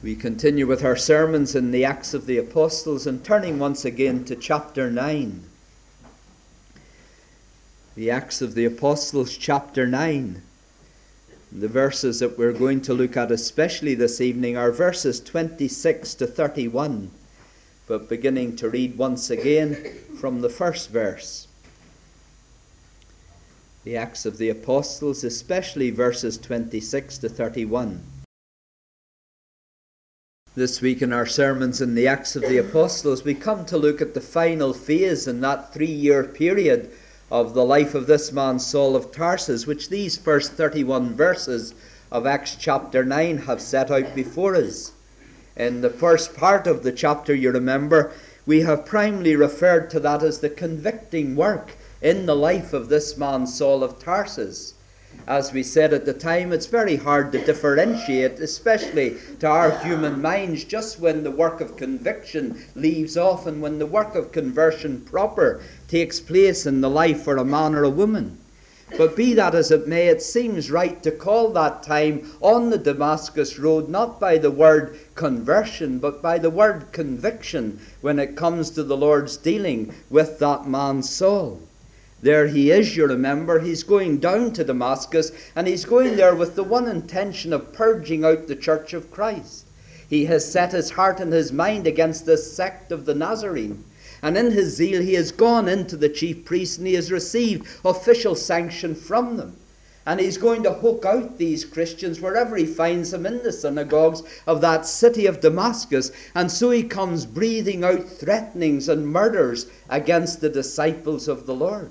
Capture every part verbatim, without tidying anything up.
We continue with our sermons in the Acts of the Apostles and turning once again to chapter nine. The Acts of the Apostles, chapter nine. The verses that we're going to look at especially this evening are verses twenty-six to thirty-one, but beginning to read once again from the first verse. The Acts of the Apostles, especially verses twenty-six to thirty-one. This week in our sermons in the Acts of the Apostles, we come to look at the final phase in that three-year period of the life of this man Saul of Tarsus, which these first thirty-one verses of Acts chapter nine have set out before us. In the first part of the chapter, you remember, we have primarily referred to that as the convicting work in the life of this man Saul of Tarsus. As we said at the time, it's very hard to differentiate, especially to our human minds, just when the work of conviction leaves off and when the work of conversion proper takes place in the life of a man or a woman. But be that as it may, it seems right to call that time on the Damascus road not by the word conversion, but by the word conviction when it comes to the Lord's dealing with that man Saul. There he is, you remember. He's going down to Damascus, and he's going there with the one intention of purging out the church of Christ. He has set his heart and his mind against this sect of the Nazarene. And in his zeal, he has gone into the chief priests, and he has received official sanction from them. And he's going to hook out these Christians wherever he finds them in the synagogues of that city of Damascus. And so he comes breathing out threatenings and murders against the disciples of the Lord.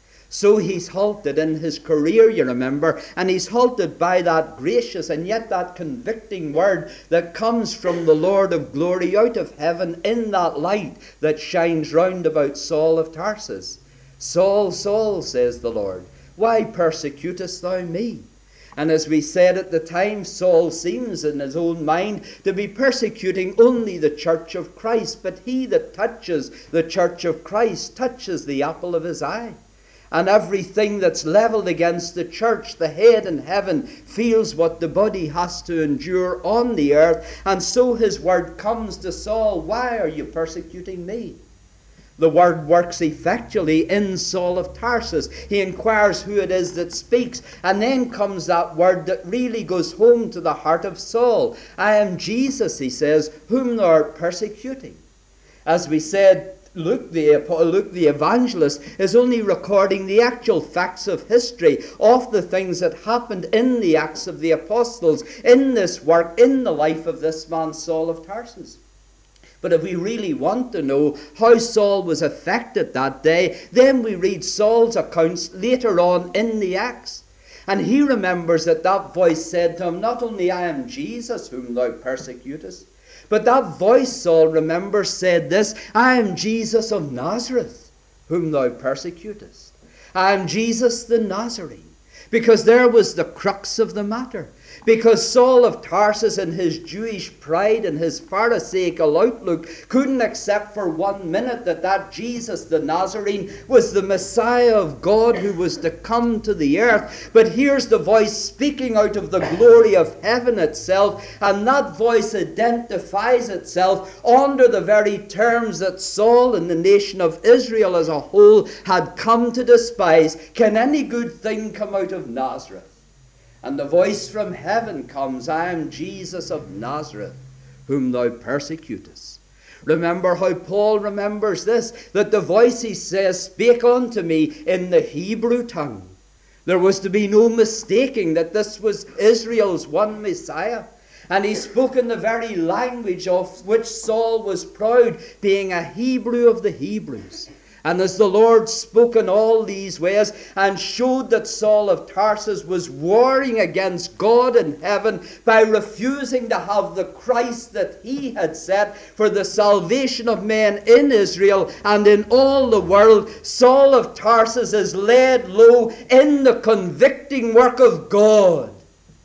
So he's halted in his career, you remember, and he's halted by that gracious and yet that convicting word that comes from the Lord of glory out of heaven in that light that shines round about Saul of Tarsus. Saul, Saul, says the Lord, why persecutest thou me? And as we said at the time, Saul seems in his own mind to be persecuting only the church of Christ, but he that touches the church of Christ touches the apple of his eye. And everything that's levelled against the church, the head in heaven, feels what the body has to endure on the earth. And so his word comes to Saul, why are you persecuting me? The word works effectually in Saul of Tarsus. He inquires who it is that speaks. And then comes that word that really goes home to the heart of Saul. I am Jesus, he says, whom thou art persecuting. As we said, Luke the, Luke the evangelist is only recording the actual facts of history of the things that happened in the Acts of the Apostles, in this work, in the life of this man Saul of Tarsus. But if we really want to know how Saul was affected that day, then we read Saul's accounts later on in the Acts. And he remembers that that voice said to him, not only I am Jesus whom thou persecutest, but that voice, Saul remembers, said this, I am Jesus of Nazareth, whom thou persecutest. I am Jesus the Nazarene. Because there was the crux of the matter. Because Saul of Tarsus, in his Jewish pride and his Pharisaical outlook, couldn't accept for one minute that that Jesus the Nazarene was the Messiah of God who was to come to the earth. But here's the voice speaking out of the glory of heaven itself, and that voice identifies itself under the very terms that Saul and the nation of Israel as a whole had come to despise. Can any good thing come out of Nazareth? And the voice from heaven comes, I am Jesus of Nazareth, whom thou persecutest. Remember how Paul remembers this, that the voice, he says, spake unto me in the Hebrew tongue. There was to be no mistaking that this was Israel's one Messiah. And he spoke in the very language of which Saul was proud, being a Hebrew of the Hebrews. And as the Lord spoke in all these ways and showed that Saul of Tarsus was warring against God in heaven by refusing to have the Christ that he had set for the salvation of men in Israel and in all the world, Saul of Tarsus is laid low in the convicting work of God.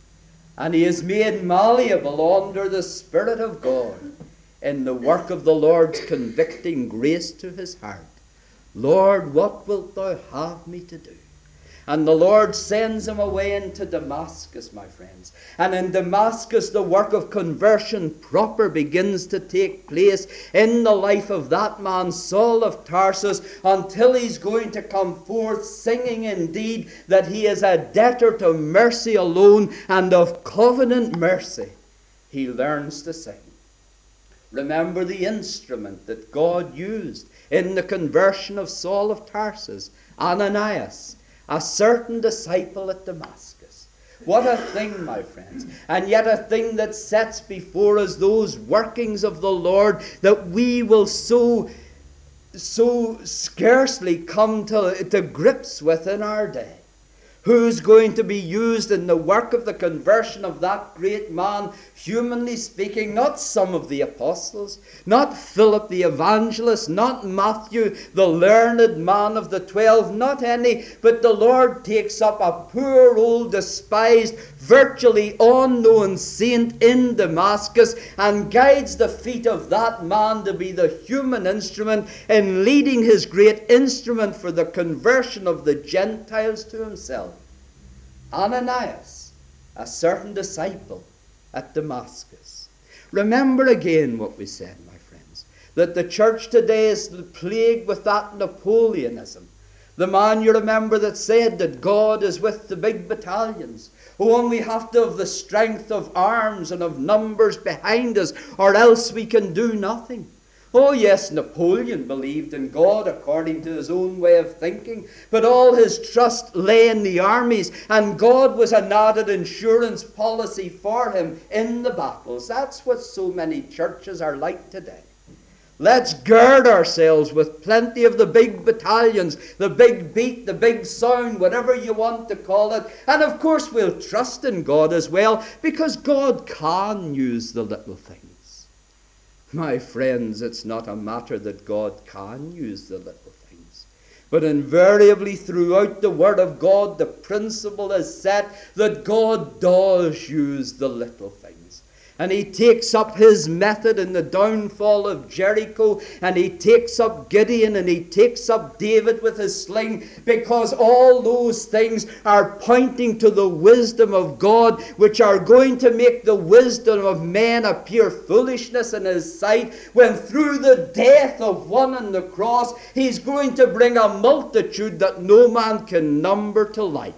And he is made malleable under the Spirit of God in the work of the Lord's convicting grace to his heart. Lord, what wilt thou have me to do? And the Lord sends him away into Damascus, my friends. And in Damascus, the work of conversion proper begins to take place in the life of that man, Saul of Tarsus, until he's going to come forth singing indeed that he is a debtor to mercy alone and of covenant mercy. He learns to sing. Remember the instrument that God used in the conversion of Saul of Tarsus, Ananias, a certain disciple at Damascus. What a thing, my friends. And yet a thing that sets before us those workings of the Lord that we will so, so scarcely come to, to grips with in our day. Who's going to be used in the work of the conversion of that great man, humanly speaking? Not some of the apostles, not Philip the evangelist, not Matthew the learned man of the twelve, not any, but the Lord takes up a poor old despised, virtually unknown saint in Damascus and guides the feet of that man to be the human instrument in leading his great instrument for the conversion of the Gentiles to himself. Ananias, a certain disciple at Damascus. Remember again what we said, my friends, that the church today is plagued with that Napoleonism. The man, you remember, that said that God is with the big battalions. Oh, and we have to have the strength of arms and of numbers behind us, or else we can do nothing. Oh yes, Napoleon believed in God according to his own way of thinking, but all his trust lay in the armies, and God was an added insurance policy for him in the battles. That's what so many churches are like today. Let's gird ourselves with plenty of the big battalions, the big beat, the big sound, whatever you want to call it. And of course we'll trust in God as well, because God can use the little things. My friends, it's not a matter that God can use the little things. But invariably throughout the Word of God, the principle is set that God does use the little things. And he takes up his method in the downfall of Jericho, and he takes up Gideon, and he takes up David with his sling, because all those things are pointing to the wisdom of God, which are going to make the wisdom of men appear foolishness in his sight, when through the death of one on the cross, he's going to bring a multitude that no man can number to life.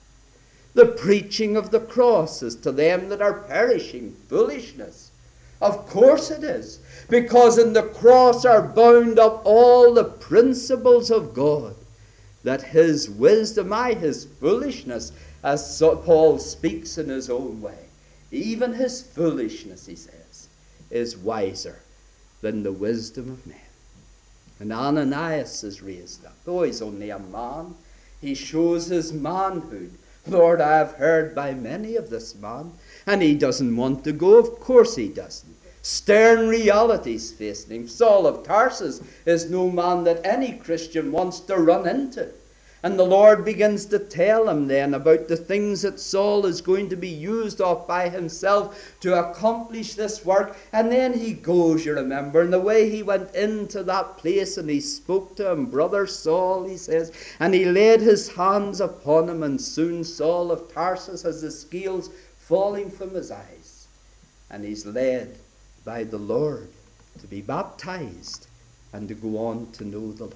The preaching of the cross is to them that are perishing foolishness. Of course it is, because in the cross are bound up all the principles of God, that his wisdom, aye, his foolishness, as Paul speaks in his own way, even his foolishness, he says, is wiser than the wisdom of men. And Ananias is raised up. Oh, he's only a man. He shows his manhood. Lord, I have heard by many of this man, and he doesn't want to go. Of course he doesn't. Stern realities facing him. Saul of Tarsus is no man that any Christian wants to run into. And the Lord begins to tell him then about the things that Saul is going to be used of by himself to accomplish this work. And then he goes, you remember, and the way he went into that place and he spoke to him, Brother Saul, he says, and he laid his hands upon him, and soon Saul of Tarsus has the scales falling from his eyes. And he's led by the Lord to be baptized and to go on to know the Lord.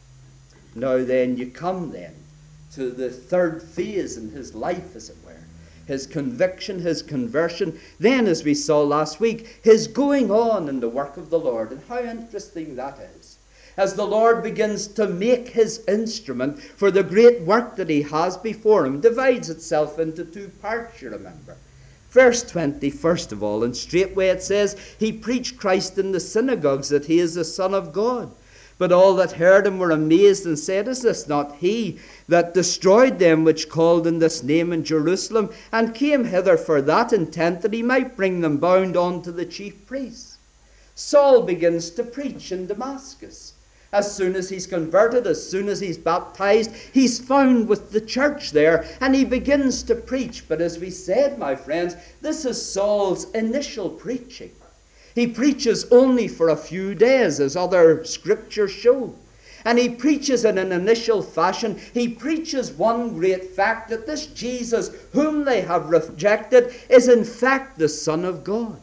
Now then, you come then to the third phase in his life, as it were. His conviction, his conversion. Then, as we saw last week, his going on in the work of the Lord. And how interesting that is. As the Lord begins to make his instrument for the great work that he has before him, divides itself into two parts, you remember. Verse twenty, first of all, and straightway it says, he preached Christ in the synagogues, that he is the Son of God. But all that heard him were amazed, and said, is this not he that destroyed them which called in this name in Jerusalem, and came hither for that intent, that he might bring them bound on to the chief priests? Saul begins to preach in Damascus. As soon as he's converted, as soon as he's baptized, he's found with the church there, and he begins to preach. But as we said, my friends, this is Saul's initial preaching. He preaches only for a few days, as other scriptures show. And he preaches in an initial fashion. He preaches one great fact, that this Jesus, whom they have rejected, is in fact the Son of God.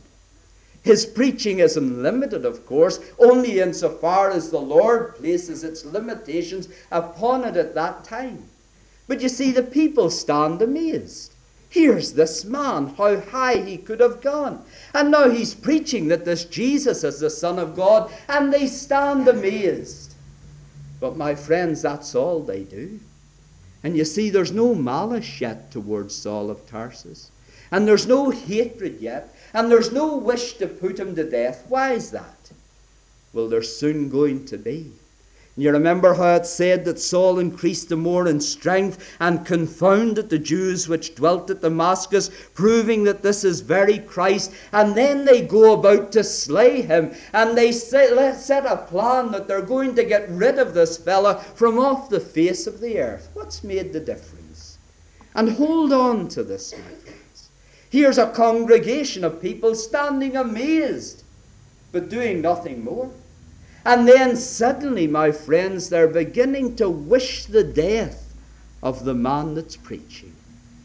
His preaching is unlimited, of course, only insofar as the Lord places its limitations upon it at that time. But you see, the people stand amazed. Here's this man, how high he could have gone. And now he's preaching that this Jesus is the Son of God, and they stand amazed. But my friends, that's all they do. And you see, there's no malice yet towards Saul of Tarsus. And there's no hatred yet. And there's no wish to put him to death. Why is that? Well, there's soon going to be. You remember how it said that Saul increased the more in strength and confounded the Jews which dwelt at Damascus, proving that this is very Christ. And then they go about to slay him. And they set, set a plan that they're going to get rid of this fella from off the face of the earth. What's made the difference? And hold on to this, my friends. Here's a congregation of people standing amazed, but doing nothing more. And then suddenly, my friends, they're beginning to wish the death of the man that's preaching.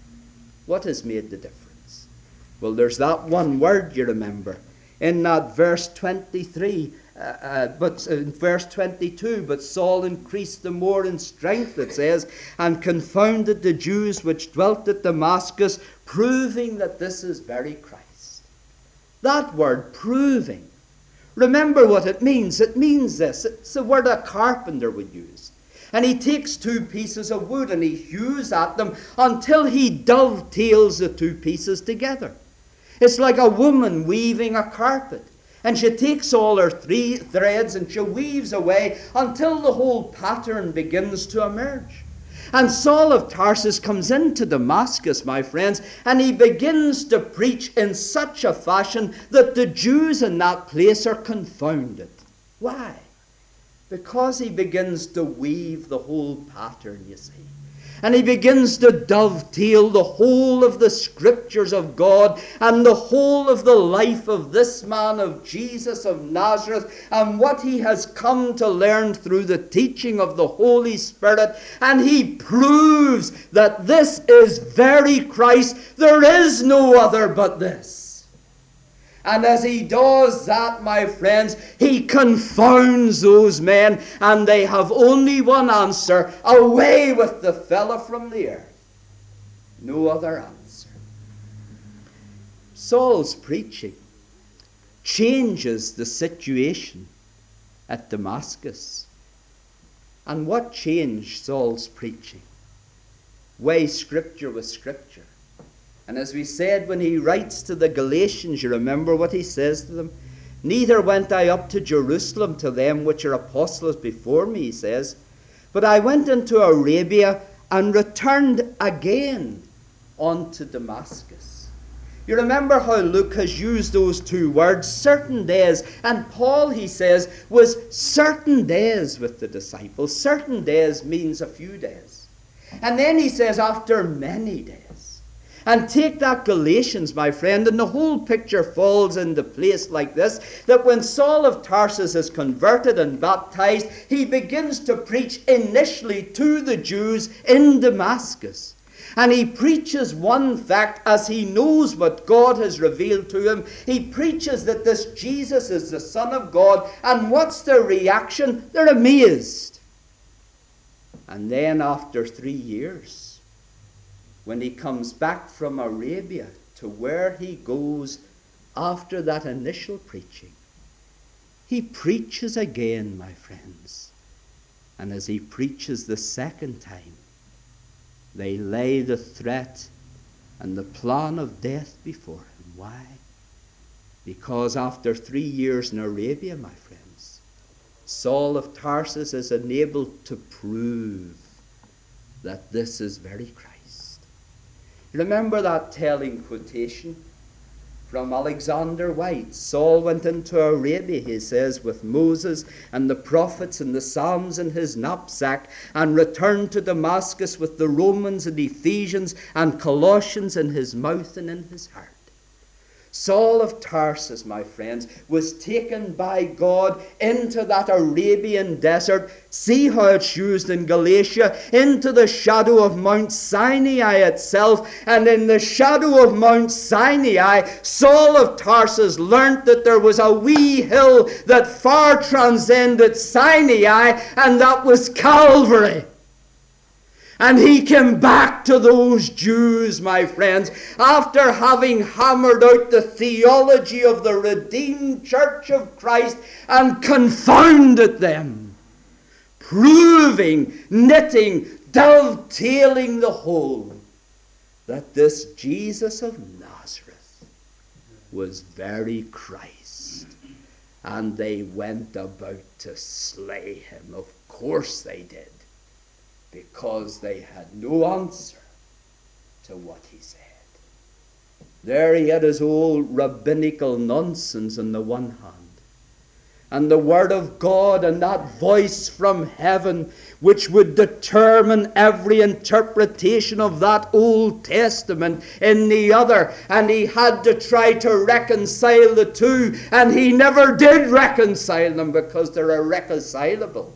What has made the difference? Well, there's that one word, you remember, in that verse twenty-three, uh, uh, but in verse twenty-two, but Saul increased the more in strength, it says, and confounded the Jews which dwelt at Damascus, proving that this is very Christ. That word, proving. Remember what it means. It means this. It's the word a carpenter would use. And he takes two pieces of wood and he hews at them until he dovetails the two pieces together. It's like a woman weaving a carpet. And she takes all her three threads and she weaves away until the whole pattern begins to emerge. And Saul of Tarsus comes into Damascus, my friends, and he begins to preach in such a fashion that the Jews in that place are confounded. Why? Because he begins to weave the whole pattern, you see. And he begins to dovetail the whole of the scriptures of God and the whole of the life of this man of Jesus of Nazareth and what he has come to learn through the teaching of the Holy Spirit. And he proves that this is very Christ. There is no other but this. And as he does that, my friends, he confounds those men, and they have only one answer: away with the fellow from the earth. No other answer. Saul's preaching changes the situation at Damascus. And what changed Saul's preaching? Weigh Scripture with Scripture. And as we said, when he writes to the Galatians, you remember what he says to them? Neither went I up to Jerusalem to them which are apostles before me, he says, but I went into Arabia and returned again unto Damascus. You remember how Luke has used those two words, certain days. And Paul, he says, was certain days with the disciples. Certain days means a few days. And then he says, after many days. And take that Galatians, my friend, and the whole picture falls into place like this, that when Saul of Tarsus is converted and baptized, he begins to preach initially to the Jews in Damascus. And he preaches one fact as he knows what God has revealed to him. He preaches that this Jesus is the Son of God. And what's their reaction? They're amazed. And then after three years, when he comes back from Arabia to where he goes after that initial preaching, he preaches again, my friends. And as he preaches the second time, they lay the threat and the plan of death before him. Why? Because after three years in Arabia, my friends, Saul of Tarsus is enabled to prove that this is very Christ. Remember that telling quotation from Alexander White? Saul went into Arabia, he says, with Moses and the prophets and the Psalms in his knapsack, and returned to Damascus with the Romans and Ephesians and Colossians in his mouth and in his heart. Saul of Tarsus, my friends, was taken by God into that Arabian desert. See how it's used in Galatia, into the shadow of Mount Sinai itself. And in the shadow of Mount Sinai, Saul of Tarsus learnt that there was a wee hill that far transcended Sinai, and that was Calvary. And he came back to those Jews, my friends, after having hammered out the theology of the redeemed church of Christ and confounded them, proving, knitting, dovetailing the whole, that this Jesus of Nazareth was very Christ. And they went about to slay him. Of course they did. Because they had no answer to what he said. There he had his old rabbinical nonsense on the one hand, and the word of God and that voice from heaven which would determine every interpretation of that Old Testament in the other. And he had to try to reconcile the two, and he never did reconcile them because they're irreconcilable.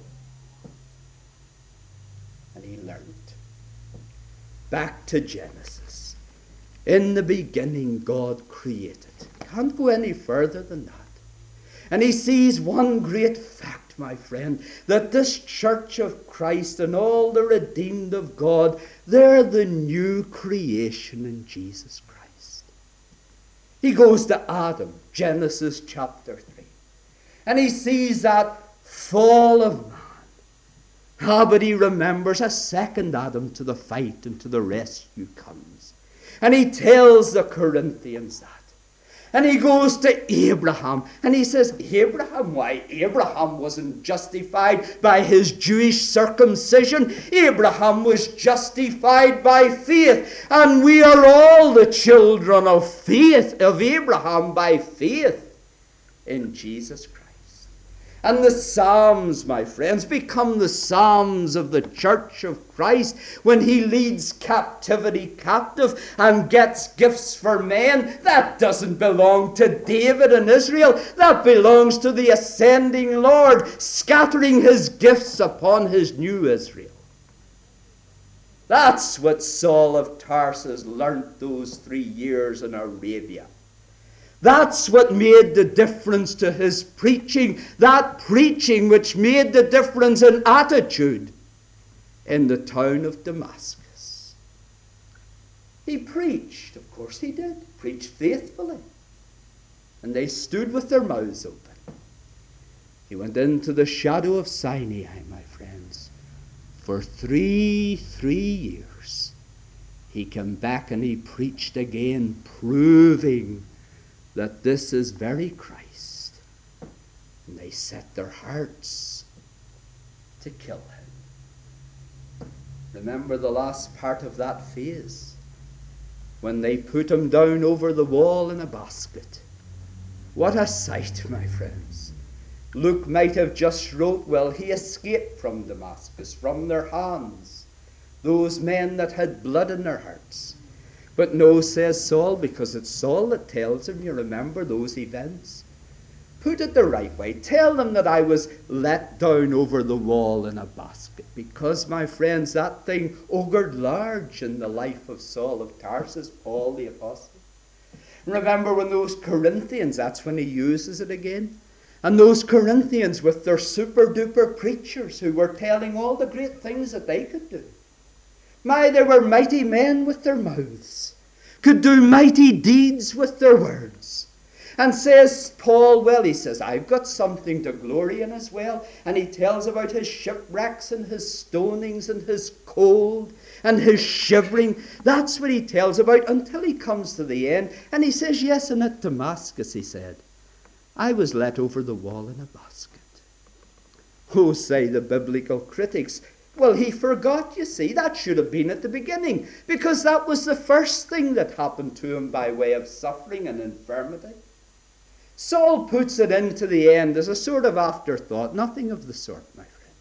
Back to Genesis. In the beginning, God created. Can't go any further than that. And he sees one great fact, my friend, that this church of Christ and all the redeemed of God, they're the new creation in Jesus Christ. He goes to Adam, Genesis chapter three. And he sees that fall of man. Ah, but he remembers a second Adam to the fight and to the rescue comes. And he tells the Corinthians that. And he goes to Abraham and he says, Abraham, why? Abraham wasn't justified by his Jewish circumcision. Abraham was justified by faith. And we are all the children of faith, of Abraham by faith in Jesus Christ. And the Psalms, my friends, become the Psalms of the Church of Christ when he leads captivity captive and gets gifts for men. That doesn't belong to David and Israel. That belongs to the ascending Lord, scattering his gifts upon his new Israel. That's what Saul of Tarsus learnt those three years in Arabia. That's what made the difference to his preaching. That preaching which made the difference in attitude in the town of Damascus. He preached, of course he did, preached faithfully. And they stood with their mouths open. He went into the shadow of Sinai, my friends. For three, three years, he came back and he preached again, proving that this is very Christ. And they set their hearts to kill him. Remember the last part of that phase, when they put him down over the wall in a basket. What a sight, my friends. Luke might have just wrote, well, he escaped from Damascus, from their hands, those men that had blood in their hearts. But no, says Saul, because it's Saul that tells him, you remember those events. Put it the right way. Tell them that I was let down over the wall in a basket. Because, my friends, that thing augured large in the life of Saul of Tarsus, Paul the Apostle. Remember when those Corinthians, that's when he uses it again. And those Corinthians with their super-duper preachers who were telling all the great things that they could do. My, they were mighty men with their mouths, could do mighty deeds with their words. And says Paul, well, he says, I've got something to glory in as well. And he tells about his shipwrecks and his stonings and his cold and his shivering. That's what he tells about until he comes to the end. And he says, yes, and at Damascus, he said, I was let over the wall in a basket. Oh, say the biblical critics, well, he forgot, you see. That should have been at the beginning, because that was the first thing that happened to him by way of suffering and infirmity. Saul puts it into the end as a sort of afterthought. Nothing of the sort, my friend.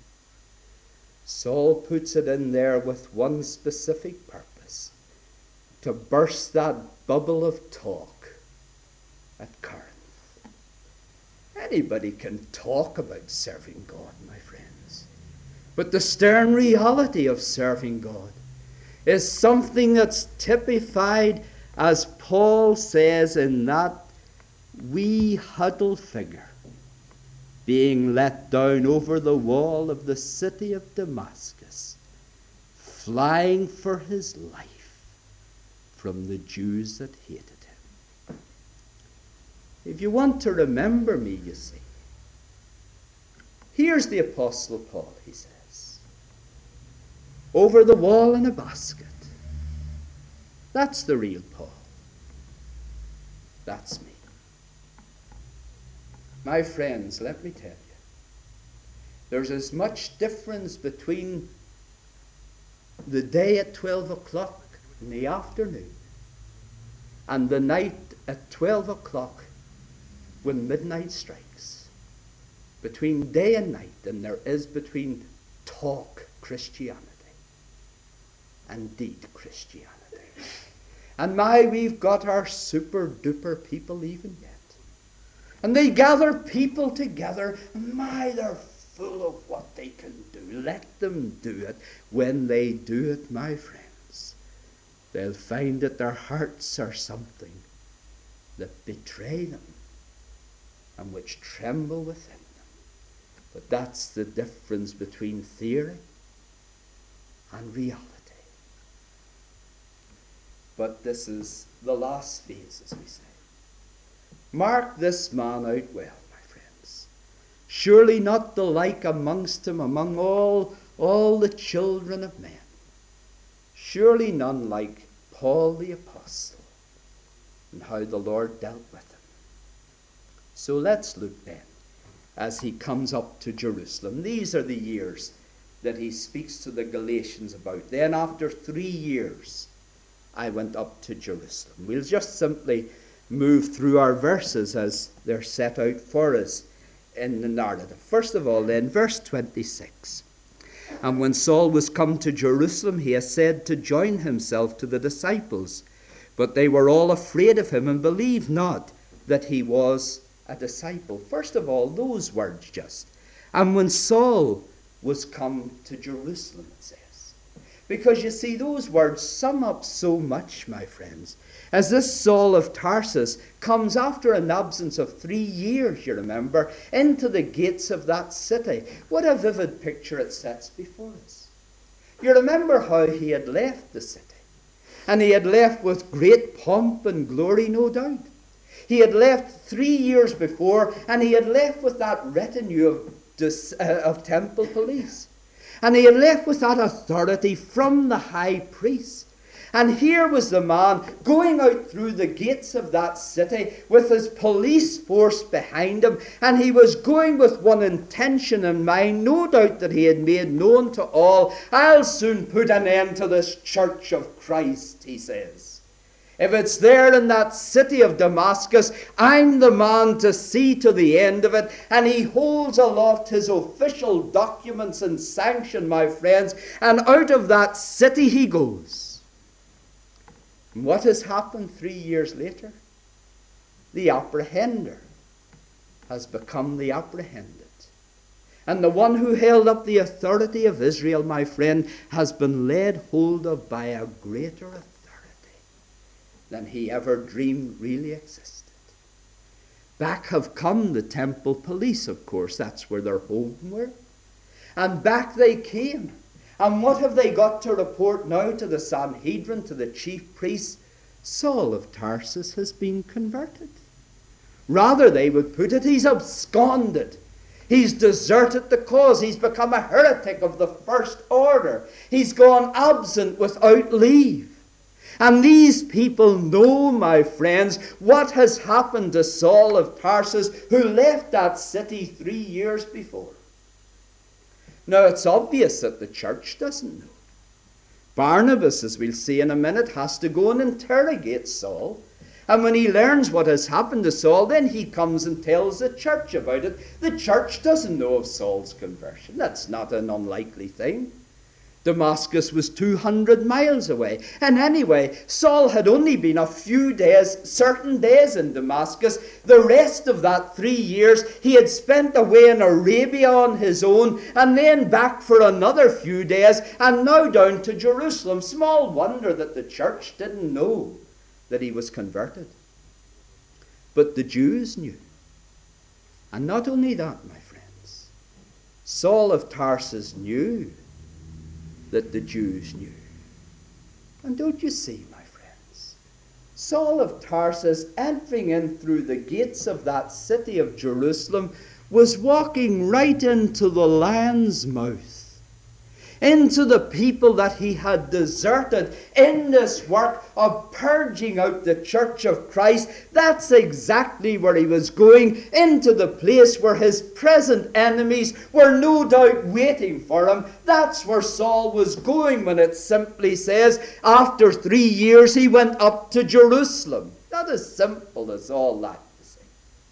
Saul puts it in there with one specific purpose: to burst that bubble of talk at Corinth. Anybody can talk about serving God, my friends. But the stern reality of serving God is something that's typified, as Paul says, in that wee huddle figure being let down over the wall of the city of Damascus, flying for his life from the Jews that hated him. If you want to remember me, you see, here's the Apostle Paul, he says, over the wall in a basket. That's the real Paul. That's me. My friends, let me tell you, there's as much difference between the day at twelve o'clock in the afternoon and the night at twelve o'clock when midnight strikes, between day and night, than there is between talk Christianity and deed Christianity. And my, we've got our super duper people even yet. And they gather people together, and my, they're full of what they can do. Let them do it. When they do it, my friends, they'll find that their hearts are something that betray them and which tremble within them. But that's the difference between theory and reality. But this is the last phase, as we say. Mark this man out well, my friends. Surely not the like amongst him among all, all the children of men. Surely none like Paul the Apostle, and how the Lord dealt with him. So let's look then, as he comes up to Jerusalem. These are the years that he speaks to the Galatians about. Then after three years, I went up to Jerusalem. We'll just simply move through our verses as they're set out for us in the narrative. First of all then, verse twenty-six. And when Saul was come to Jerusalem, he essayed to join himself to the disciples, but they were all afraid of him and believed not that he was a disciple. First of all, those words just. And when Saul was come to Jerusalem, it says. Because you see, those words sum up so much, my friends. As this Saul of Tarsus comes after an absence of three years, you remember, into the gates of that city. What a vivid picture it sets before us. You remember how he had left the city. And he had left with great pomp and glory, no doubt. He had left three years before, and he had left with that retinue of, dis, uh, of temple police. And he had left with that authority from the high priest. And here was the man going out through the gates of that city with his police force behind him. And he was going with one intention in mind, no doubt that he had made known to all, I'll soon put an end to this church of Christ, he says. If it's there in that city of Damascus, I'm the man to see to the end of it. And he holds aloft his official documents and sanction, my friends, and out of that city he goes. And what has happened three years later? The apprehender has become the apprehended. And the one who held up the authority of Israel, my friend, has been laid hold of by a greater authority than he ever dreamed really existed. Back have come the temple police, of course. That's where their home were. And back they came. And what have they got to report now to the Sanhedrin, to the chief priests? Saul of Tarsus has been converted. Rather, they would put it, he's absconded. He's deserted the cause. He's become a heretic of the first order. He's gone absent without leave. And these people know, my friends, what has happened to Saul of Tarsus, who left that city three years before. Now, it's obvious that the church doesn't know. Barnabas, as we'll see in a minute, has to go and interrogate Saul. And when he learns what has happened to Saul, then he comes and tells the church about it. The church doesn't know of Saul's conversion. That's not an unlikely thing. Damascus was two hundred miles away. And anyway, Saul had only been a few days, certain days in Damascus. The rest of that three years he had spent away in Arabia on his own, and then back for another few days, and now down to Jerusalem. Small wonder that the church didn't know that he was converted. But the Jews knew. And not only that, my friends, Saul of Tarsus knew that the Jews knew. And don't you see, my friends, Saul of Tarsus, entering in through the gates of that city of Jerusalem, was walking right into the lion's mouth, into the people that he had deserted in this work of purging out the church of Christ. That's exactly where he was going, into the place where his present enemies were no doubt waiting for him. That's where Saul was going when it simply says, after three years he went up to Jerusalem. Not as simple as all that to say.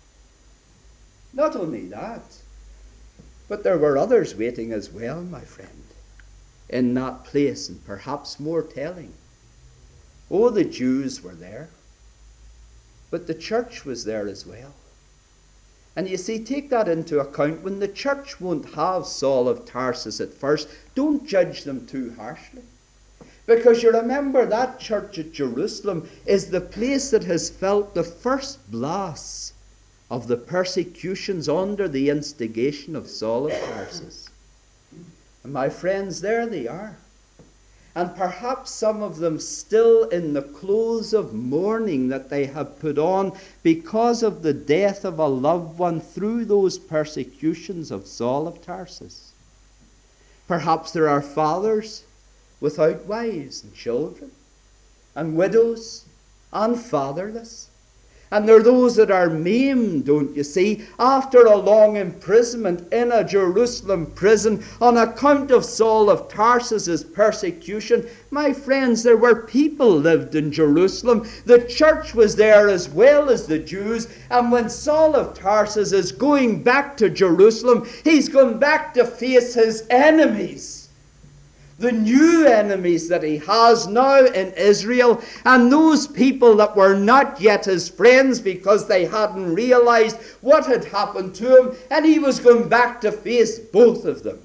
Not only that, but there were others waiting as well, my friend, in that place, and perhaps more telling. Oh, the Jews were there, but the church was there as well. And you see, take that into account. When the church won't have Saul of Tarsus at first, don't judge them too harshly. Because you remember that church at Jerusalem is the place that has felt the first blasts of the persecutions under the instigation of Saul of Tarsus. And my friends, there they are. And perhaps some of them still in the clothes of mourning that they have put on because of the death of a loved one through those persecutions of Saul of Tarsus. Perhaps there are fathers without wives and children, and widows and fatherless. And there are those that are maimed, don't you see, after a long imprisonment in a Jerusalem prison on account of Saul of Tarsus' persecution. My friends, there were people lived in Jerusalem. The church was there as well as the Jews. And when Saul of Tarsus is going back to Jerusalem, he's going back to face his enemies. The new enemies that he has now in Israel, and those people that were not yet his friends because they hadn't realized what had happened to him, and he was going back to face both of them.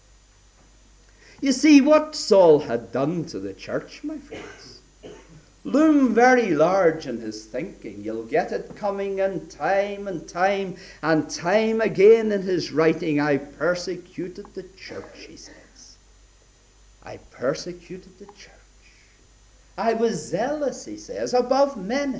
You see, what Saul had done to the church, my friends, loomed very large in his thinking. You'll get it coming in time and time and time again in his writing. I persecuted the church, he said. I persecuted the church. I was zealous, he says, above many.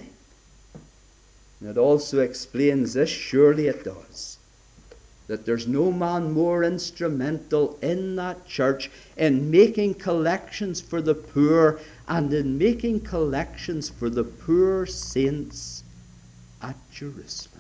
And it also explains this, surely it does, that there's no man more instrumental in that church in making collections for the poor and in making collections for the poor saints at Jerusalem.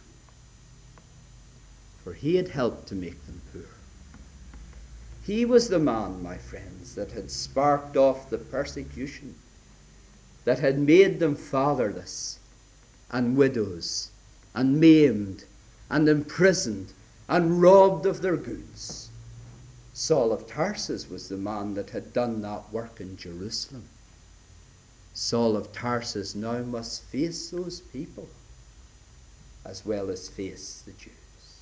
For he had helped to make them poor. He was the man, my friends, that had sparked off the persecution, that had made them fatherless and widows and maimed and imprisoned and robbed of their goods. Saul of Tarsus was the man that had done that work in Jerusalem. Saul of Tarsus now must face those people as well as face the Jews.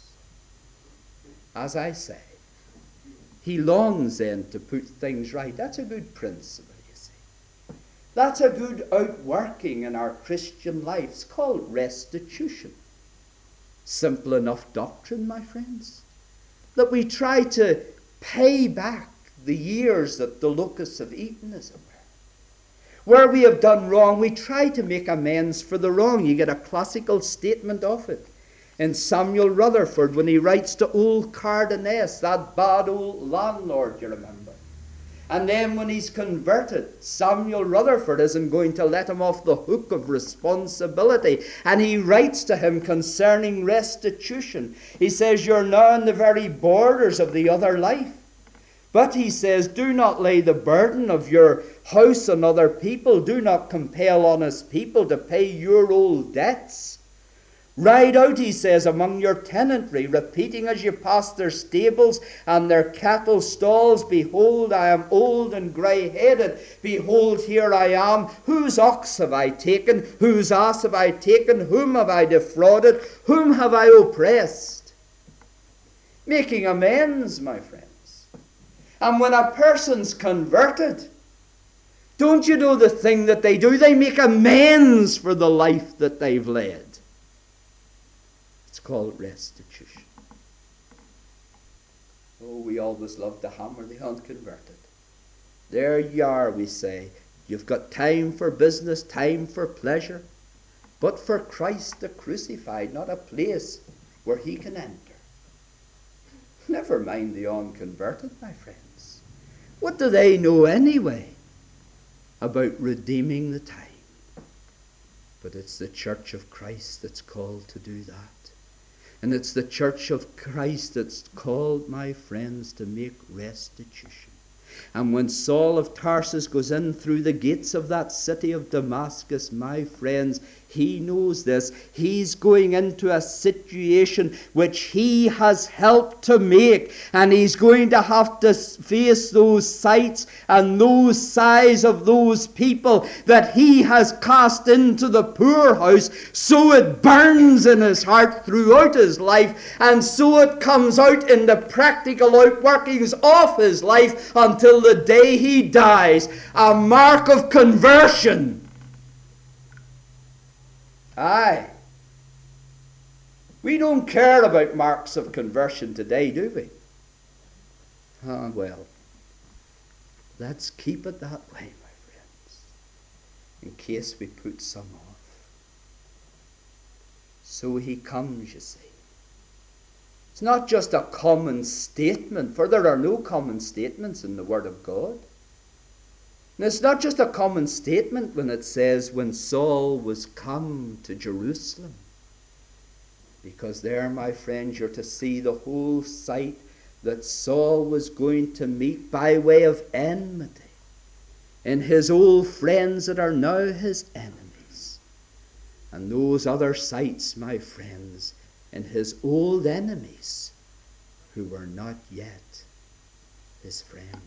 As I say, he longs then to put things right. That's a good principle, you see. That's a good outworking in our Christian life. It's called restitution. Simple enough doctrine, my friends, that we try to pay back the years that the locusts have eaten, as it were. Where we have done wrong, we try to make amends for the wrong. You get a classical statement of it in Samuel Rutherford when he writes to old Cardenas, that bad old landlord, you remember. And then when he's converted, Samuel Rutherford isn't going to let him off the hook of responsibility. And he writes to him concerning restitution. He says, you're now on the very borders of the other life. But he says, do not lay the burden of your house on other people. Do not compel honest people to pay your old debts. Ride out, he says, among your tenantry, repeating as you pass their stables and their cattle stalls, behold, I am old and grey-headed. Behold, here I am. Whose ox have I taken? Whose ass have I taken? Whom have I defrauded? Whom have I oppressed? Making amends, my friends. And when a person's converted, don't you know the thing that they do? They make amends for the life that they've led. It's called restitution. Oh, we always love to hammer the unconverted. There you are, we say. You've got time for business, time for pleasure, but for Christ the crucified, not a place where he can enter. Never mind the unconverted, my friends. What do they know anyway about redeeming the time? But it's the church of Christ that's called to do that. And it's the church of Christ that's called, my friends, to make restitution. And when Saul of Tarsus goes in through the gates of that city of Damascus, my friends, he knows this. He's going into a situation which he has helped to make. And he's going to have to face those sights and those sighs of those people that he has cast into the poorhouse. So it burns in his heart throughout his life. And so it comes out in the practical outworkings of his life until the day he dies. A mark of conversion. Aye. We don't care about marks of conversion today, do we? Ah, well, let's keep it that way, my friends, in case we put some off. So he comes, you see. It's not just a common statement, for there are no common statements in the Word of God. And it's not just a common statement when it says, when Saul was come to Jerusalem. Because there, my friends, you're to see the whole sight that Saul was going to meet by way of enmity in his old friends that are now his enemies. And those other sights, my friends, in his old enemies who were not yet his friends.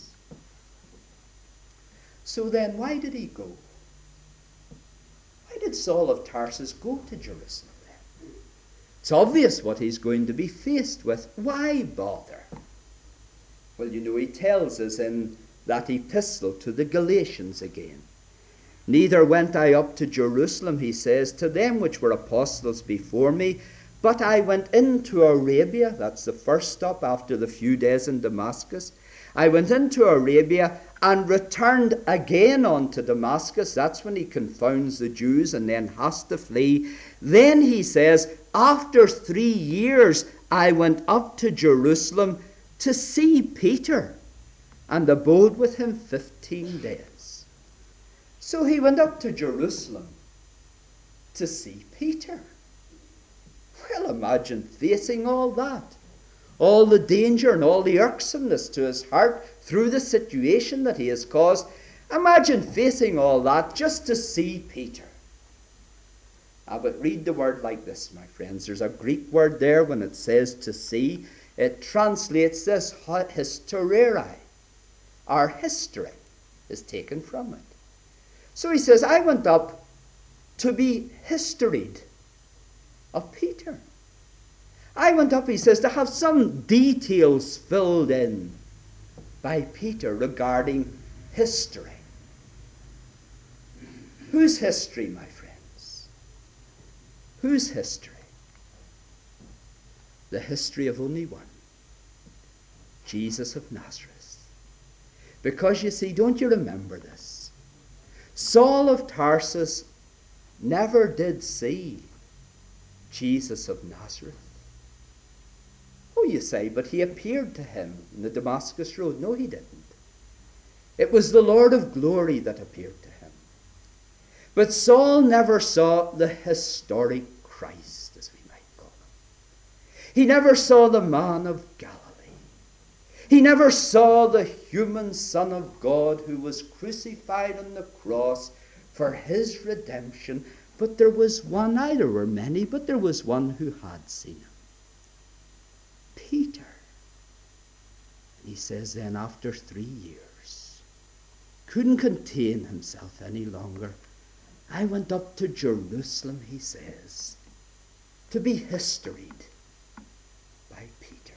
So then, why did he go? Why did Saul of Tarsus go to Jerusalem then? It's obvious what he's going to be faced with. Why bother? Well, you know, he tells us in that epistle to the Galatians again. Neither went I up to Jerusalem, he says, to them which were apostles before me, but I went into Arabia. That's the first stop after the few days in Damascus. I went into Arabia and returned again unto Damascus. That's when he confounds the Jews and then has to flee. Then he says, after three years I went up to Jerusalem to see Peter, and abode with him fifteen days. So he went up to Jerusalem to see Peter. Well, imagine facing all that. All the danger and all the irksomeness to his heart through the situation that he has caused. Imagine facing all that just to see Peter. Ah, but read the word like this, my friends. There's a Greek word there when it says to see. It translates this, historirai. Our history is taken from it. So he says, I went up to be historied of Peter. I went up, he says, to have some details filled in by Peter regarding history. Whose history, my friends? Whose history? The history of only one. Jesus of Nazareth. Because you see, don't you remember this? Saul of Tarsus never did see Jesus of Nazareth. Oh, you say, but he appeared to him in the Damascus road. No, he didn't. It was the Lord of glory that appeared to him. But Saul never saw the historic Christ, as we might call him. He never saw the man of Galilee. He never saw the human Son of God who was crucified on the cross for his redemption. But there was one, aye, there were many, but there was one who had seen him. Peter. And he says then, after three years, couldn't contain himself any longer. I went up to Jerusalem, he says, to be historied by Peter.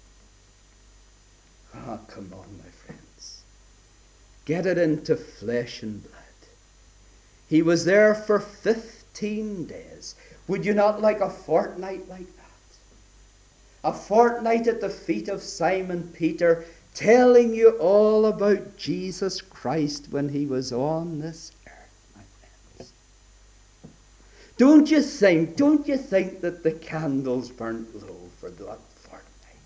Ah, come on, my friends. Get it into flesh and blood. He was there for fifteen days. Would you not like a fortnight like that? A fortnight at the feet of Simon Peter, telling you all about Jesus Christ when he was on this earth, my friends. Don't you think, don't you think that the candles burnt low for that fortnight?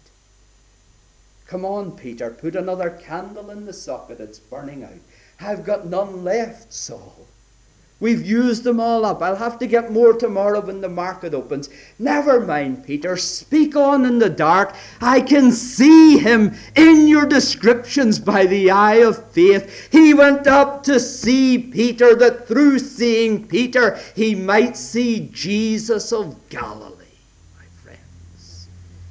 Come on, Peter, put another candle in the socket, it's burning out. I've got none left, Saul. We've used them all up. I'll have to get more tomorrow when the market opens. Never mind, Peter. Speak on in the dark. I can see him in your descriptions by the eye of faith. He went up to see Peter, that through seeing Peter, he might see Jesus of Galilee, my friends.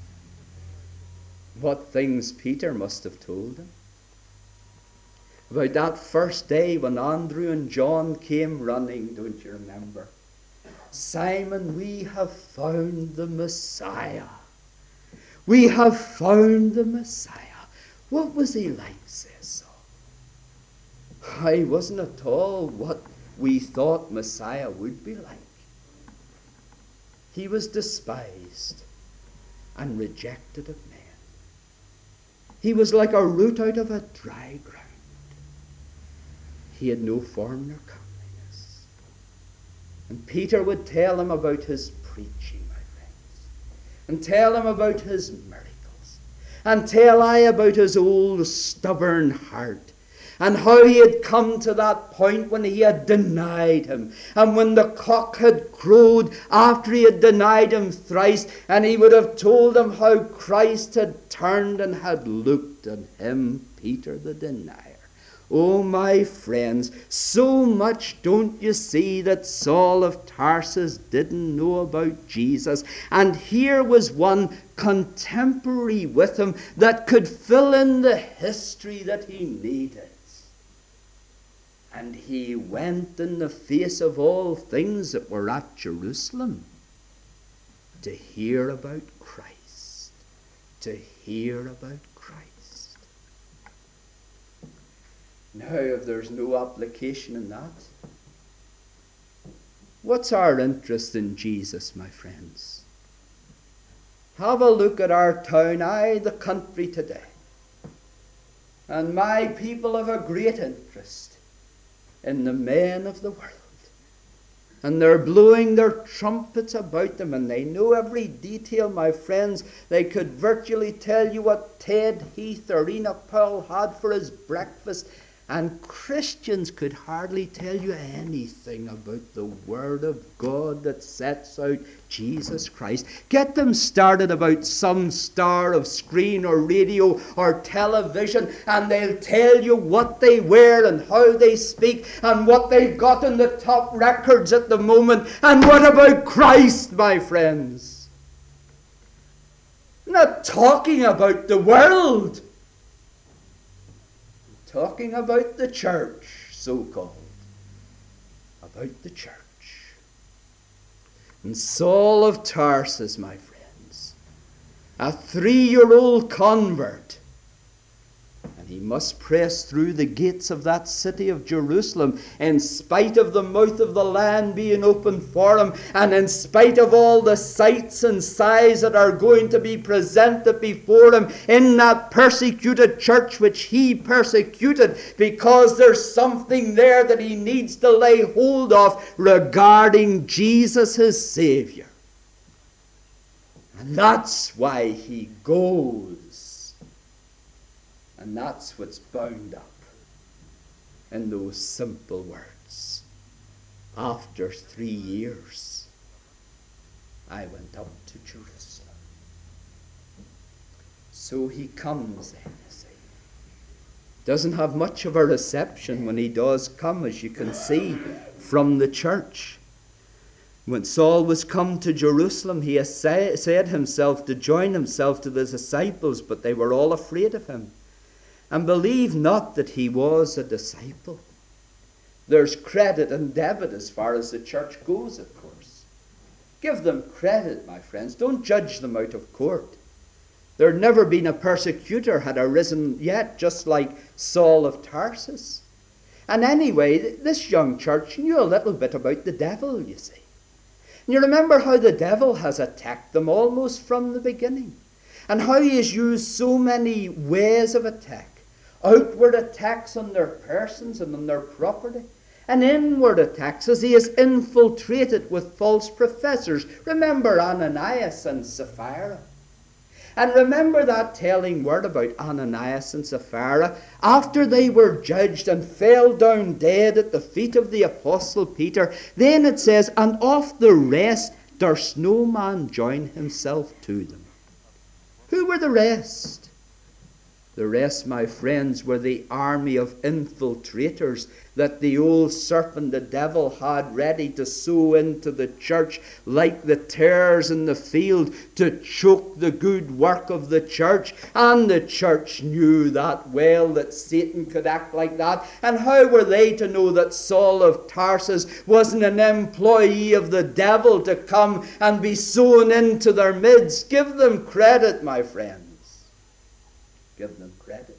What things Peter must have told him. About that first day when Andrew and John came running, don't you remember? Simon, we have found the Messiah. We have found the Messiah. What was he like, says Saul? He wasn't at all what we thought Messiah would be like. He was despised and rejected of men. He was like a root out of a dry ground. He had no form nor comeliness. And Peter would tell him about his preaching, my friends, and tell him about his miracles, and tell I about his old stubborn heart, and how he had come to that point when he had denied him, and when the cock had crowed after he had denied him thrice, and he would have told him how Christ had turned and had looked on him, Peter the denier. Oh, my friends, so much don't you see that Saul of Tarsus didn't know about Jesus. And here was one contemporary with him that could fill in the history that he needed. And he went in the face of all things that were at Jerusalem to hear about Christ, to hear about Christ. Now, if there's no application in that, what's our interest in Jesus, my friends? Have a look at our town, aye, the country today. And my people have a great interest in the men of the world. And they're blowing their trumpets about them, and they know every detail, my friends. They could virtually tell you what Ted Heath or Enoch Powell had for his breakfast. And Christians could hardly tell you anything about the Word of God that sets out Jesus Christ. Get them started about some star of screen or radio or television, and they'll tell you what they wear and how they speak and what they've got in the top records at the moment. And what about Christ, my friends? I'm not talking about the world. Talking about the church, so-called. About the church. And Saul of Tarsus, my friends, a three-year-old convert, and he must press through the gates of that city of Jerusalem in spite of the mouth of the land being open for him, and in spite of all the sights and sighs that are going to be presented before him in that persecuted church which he persecuted, because there's something there that he needs to lay hold of regarding Jesus, his Savior. And that's why he goes. And that's what's bound up in those simple words. After three years, I went up to Jerusalem. So he comes then, you see. Doesn't have much of a reception when he does come, as you can see from the church. When Saul was come to Jerusalem, he essayed himself to join himself to the disciples, but they were all afraid of him, and believed not that he was a disciple. There's credit and debit as far as the church goes, of course. Give them credit, my friends. Don't judge them out of court. There had never been a persecutor had arisen yet, just like Saul of Tarsus. And anyway, this young church knew a little bit about the devil, you see. And you remember how the devil has attacked them almost from the beginning, and how he has used so many ways of attack. Outward attacks on their persons and on their property, and inward attacks as he is infiltrated with false professors. Remember Ananias and Sapphira. And remember that telling word about Ananias and Sapphira. After they were judged and fell down dead at the feet of the apostle Peter, then it says, and of the rest durst no man join himself to them. Who were the rest? The rest, my friends, were the army of infiltrators that the old serpent, the devil, had ready to sow into the church like the tares in the field to choke the good work of the church. And the church knew that well, that Satan could act like that. And how were they to know that Saul of Tarsus wasn't an employee of the devil to come and be sown into their midst? Give them credit, my friends. Give them credit.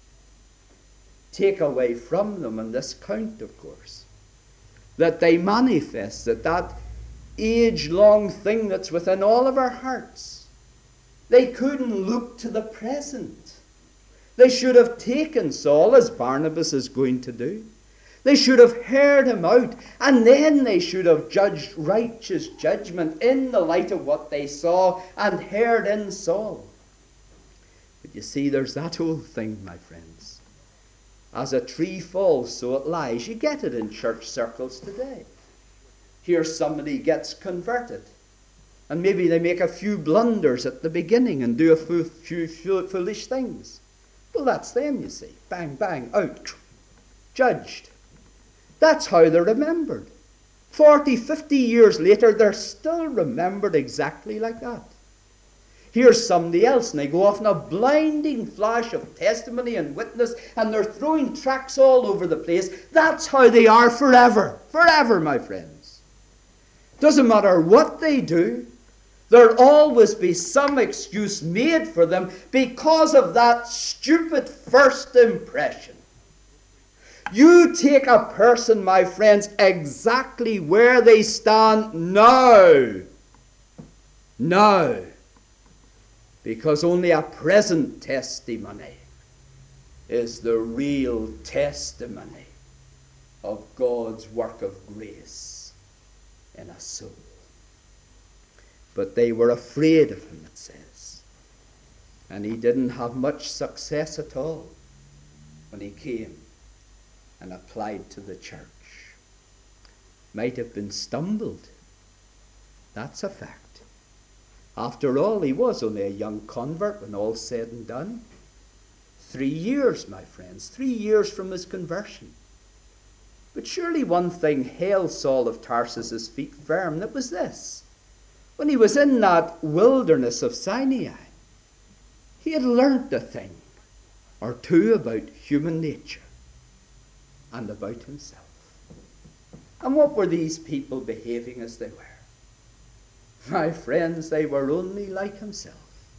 Take away from them on this count, of course, that they manifest that that age-long thing that's within all of our hearts. They couldn't look to the present. They should have taken Saul, as Barnabas is going to do. They should have heard him out, and then they should have judged righteous judgment in the light of what they saw and heard in Saul. But you see, there's that old thing, my friends. As a tree falls, so it lies. You get it in church circles today. Here somebody gets converted, and maybe they make a few blunders at the beginning and do a few, few, few foolish things. Well, that's them, you see. Bang, bang, out. Judged. That's how they're remembered. Forty, fifty years later, they're still remembered exactly like that. Here's somebody else, and they go off in a blinding flash of testimony and witness, and they're throwing tracts all over the place. That's how they are forever. Forever, my friends. Doesn't matter what they do, there'll always be some excuse made for them because of that stupid first impression. You take a person, my friends, exactly where they stand now. Now. Because only a present testimony is the real testimony of God's work of grace in a soul. But they were afraid of him, it says. And he didn't have much success at all when he came and applied to the church. Might have been stumbled. That's a fact. After all, he was only a young convert when all's said and done. Three years, my friends, three years from his conversion. But surely one thing held Saul of Tarsus' feet firm, that was this. When he was in that wilderness of Sinai, he had learnt a thing or two about human nature and about himself. And what were these people behaving as they were? My friends, they were only like himself.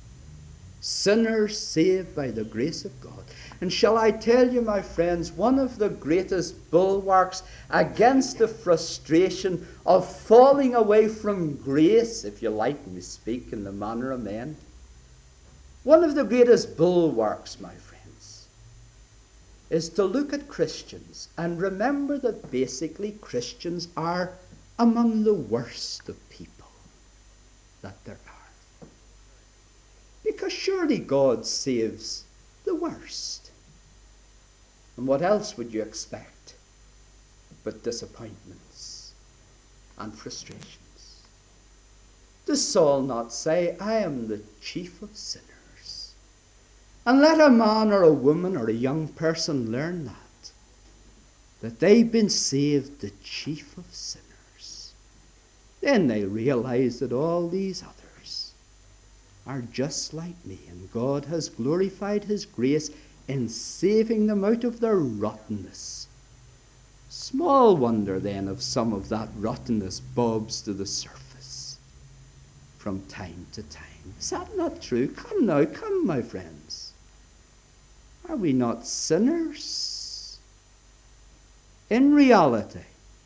Sinners saved by the grace of God. And shall I tell you, my friends, one of the greatest bulwarks against the frustration of falling away from grace, if you like me speak in the manner of men, one of the greatest bulwarks, my friends, is to look at Christians and remember that basically Christians are among the worst of people that there are. Because surely God saves the worst. And what else would you expect but disappointments and frustrations? Does Saul not say, I am the chief of sinners? And let a man or a woman or a young person learn that, that they've been saved the chief of sinners. then they realize that all these others are just like me, and God has glorified his grace in saving them out of their rottenness. Small wonder then if some of that rottenness bobs to the surface from time to time. Is that not true? Come now, come, my friends. Are we not sinners? In reality,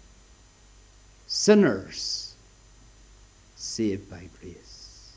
sinners saved by grace.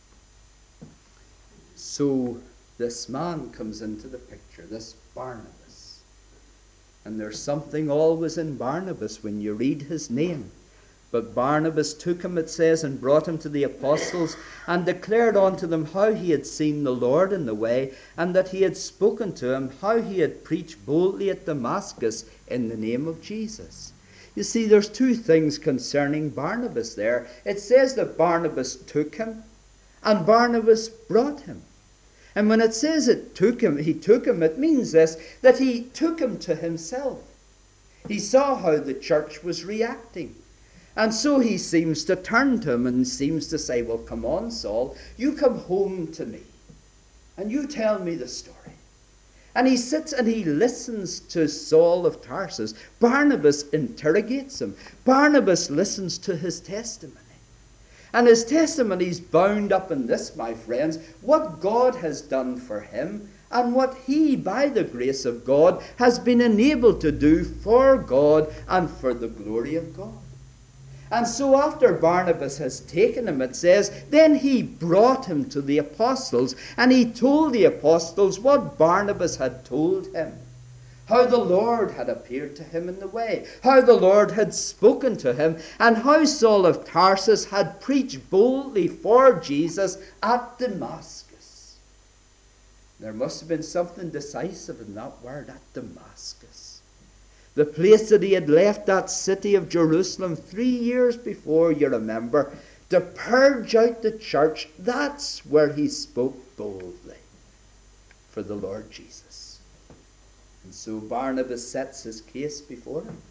So this man comes into the picture, this Barnabas. And there's something always in Barnabas when you read his name. But Barnabas took him, it says, and brought him to the apostles, and declared unto them how he had seen the Lord in the way, and that he had spoken to him, how he had preached boldly at Damascus in the name of Jesus. You see, there's two things concerning Barnabas there. It says that Barnabas took him, and Barnabas brought him. And when it says it took him, he took him, it means this, that he took him to himself. He saw how the church was reacting. And so he seems to turn to him and seems to say, well, come on, Saul, you come home to me and you tell me the story. And he sits and he listens to Saul of Tarsus. Barnabas interrogates him. Barnabas listens to his testimony. And his testimony is bound up in this, my friends, what God has done for him and what he, by the grace of God, has been enabled to do for God and for the glory of God. And so after Barnabas has taken him, it says, then he brought him to the apostles, and he told the apostles what Barnabas had told him. How the Lord had appeared to him in the way, how the Lord had spoken to him, and how Saul of Tarsus had preached boldly for Jesus at Damascus. There must have been something decisive in that word, at Damascus. The place that he had left, that city of Jerusalem, three years before, you remember, to purge out the church. That's where he spoke boldly for the Lord Jesus. And so Barnabas sets his case before him.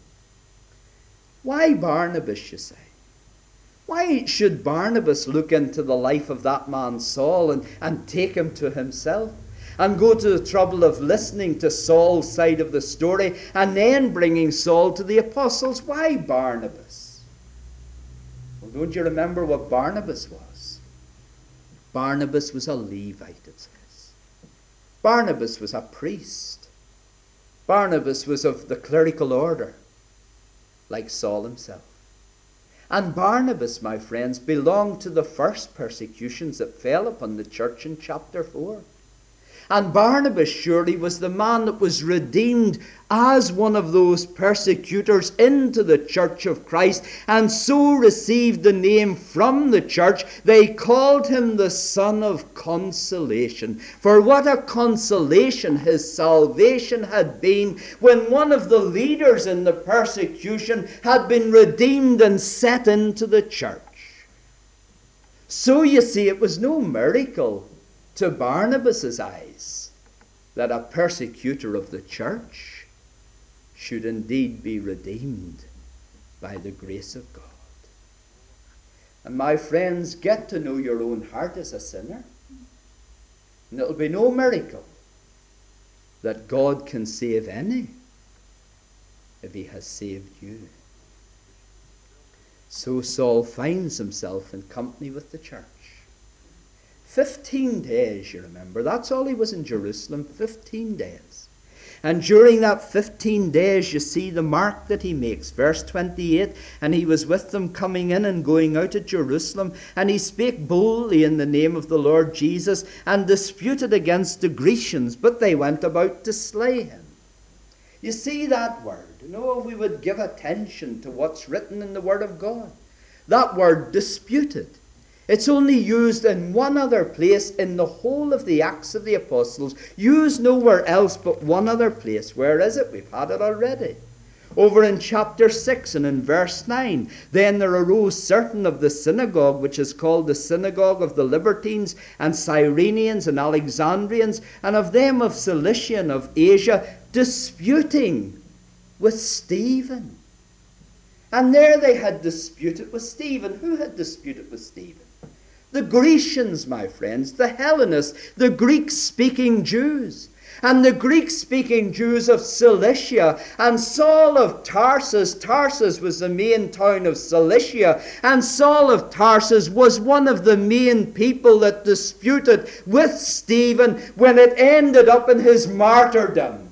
Why Barnabas, you say? Why should Barnabas look into the life of that man Saul and, and take him to himself? And go to the trouble of listening to Saul's side of the story and then bringing Saul to the apostles? Why Barnabas? Well, don't you remember what Barnabas was? Barnabas was a Levite, it says. Barnabas was a priest. Barnabas was of the clerical order, like Saul himself. And Barnabas, my friends, belonged to the first persecutions that fell upon the church in chapter four. And Barnabas surely was the man that was redeemed as one of those persecutors into the church of Christ, and so received the name from the church. They called him the Son of Consolation. For what a consolation his salvation had been when one of the leaders in the persecution had been redeemed and set into the church. So you see, it was no miracle to Barnabas's eyes that a persecutor of the church should indeed be redeemed by the grace of God. And my friends, get to know your own heart as a sinner, and it'll be no miracle that God can save any if he has saved you. So Saul finds himself in company with the church. Fifteen days, you remember. That's all he was in Jerusalem, fifteen days. And during that fifteen days, you see the mark that he makes. Verse twenty-eight, and he was with them coming in and going out of Jerusalem, and he spake boldly in the name of the Lord Jesus, and disputed against the Grecians, but they went about to slay him. You see that word? You know, we would give attention to what's written in the Word of God. That word, disputed. It's only used in one other place in the whole of the Acts of the Apostles, used nowhere else but one other place. Where is it? We've had it already. Over in chapter six and in verse nine. Then there arose certain of the synagogue, which is called the synagogue of the Libertines, and Cyrenians, and Alexandrians, and of them of Cilicia and of Asia, disputing with Stephen. And there they had disputed with Stephen. Who had disputed with Stephen? The Grecians, my friends, the Hellenists, the Greek-speaking Jews. And the Greek-speaking Jews of Cilicia, and Saul of Tarsus. Tarsus was the main town of Cilicia, and Saul of Tarsus was one of the main people that disputed with Stephen when it ended up in his martyrdom.